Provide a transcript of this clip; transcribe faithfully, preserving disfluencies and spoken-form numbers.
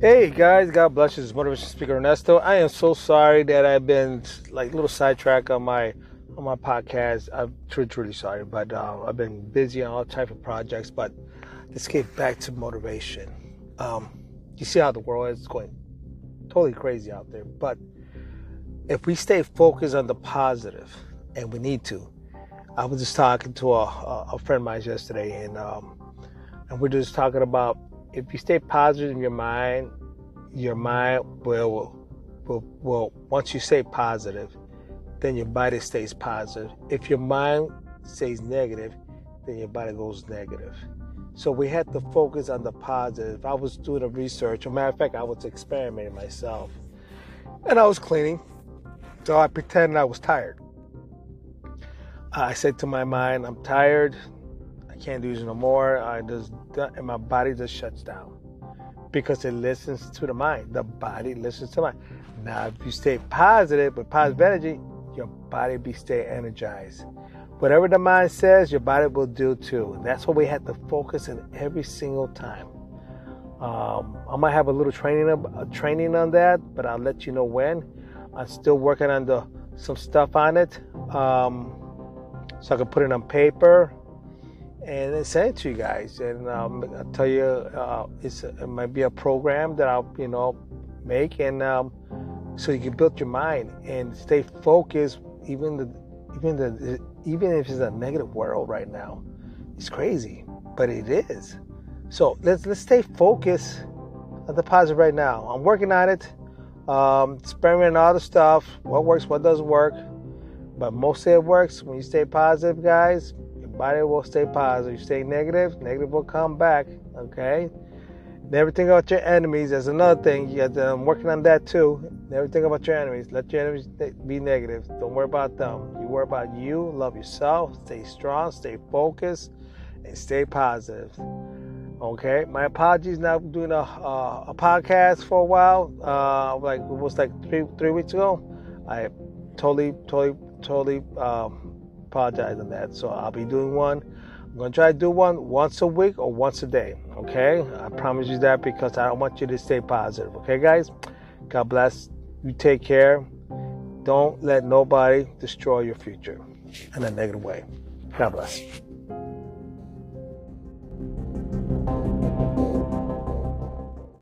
Hey guys, God bless you. This is Motivation Speaker Ernesto. I am so sorry that I've been like a little sidetracked on my on my podcast. I'm truly, truly sorry, but uh, I've been busy on all type of projects. But let's get back to motivation. Um, you see how the world is going totally crazy out there. But if we stay focused on the positive, and we need to, I was just talking to a, a friend of mine yesterday, and um, and we're just talking about if you stay positive in your mind, your mind will, will, will, once you stay positive, then your body stays positive. If your mind stays negative, then your body goes negative. So we had to focus on the positive. I was doing a research. As a matter of fact, I was experimenting myself. And I was cleaning. So I pretended I was tired. I said to my mind, I'm tired. I can't do this no more. I just, and my body just shuts down. Because it listens to the mind. The body listens to the mind. Now, if you stay positive with positive energy, your body be stay energized. Whatever the mind says, your body will do too. And that's what we have to focus on every single time. Um, I might have a little training, a training on that, but I'll let you know when. I'm still working on the some stuff on it, um, so I can put it on paper and then send it to you guys. And um, I'll tell you, uh, it's, it might be a program that I'll, you know, make, and um, so you can build your mind and stay focused. Even the, even the, even if it's a negative world right now, it's crazy, but it is. So let's let's stay focused on the positive right now. I'm working on it, um, experimenting all the stuff. What works, what doesn't work, but mostly it works when you stay positive, guys. Body will stay positive. You stay negative, negative will come back. Okay. Never think about your enemies. That's another thing. You got to, I'm working on that too. Never think about your enemies. Let your enemies be negative. Don't worry about them. You worry about you. Love yourself. Stay strong. Stay focused, and stay positive. Okay. My apologies. Now doing a uh, a podcast for a while. Uh, like it was like three three weeks ago. I totally totally totally. Um, apologize on that. So I'll be doing one. I'm going to try to do one once a week or once a day. Okay? I promise you that because I don't want you to stay positive. Okay, guys? God bless. You take care. Don't let nobody destroy your future in a negative way. God bless.